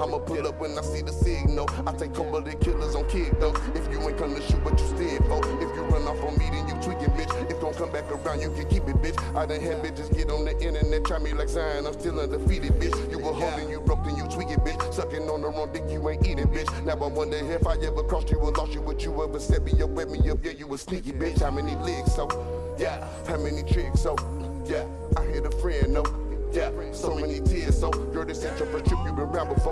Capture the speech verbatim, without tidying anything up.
I'ma pull up when I see the signal. I take couple of the killers on kick though. If you ain't come to shoot, what you stand for? If you run off on me, then you tweaking, bitch. If don't come back around, you can keep it, bitch. I done had bitches get on the internet, try me like Zion. I'm still undefeated, bitch. You were holding, you broke, then you tweaking, bitch. Sucking on the wrong dick, you ain't eating, bitch. Now I wonder if I ever crossed you or lost you. Would you ever set me up, wet me up? Yeah, you was sneaky, bitch. How many legs, so? Yeah. How many tricks, so? Yeah. I hit a friend, no. Yeah. So many tears, so. Girl, this ain't your first trip, you been around before.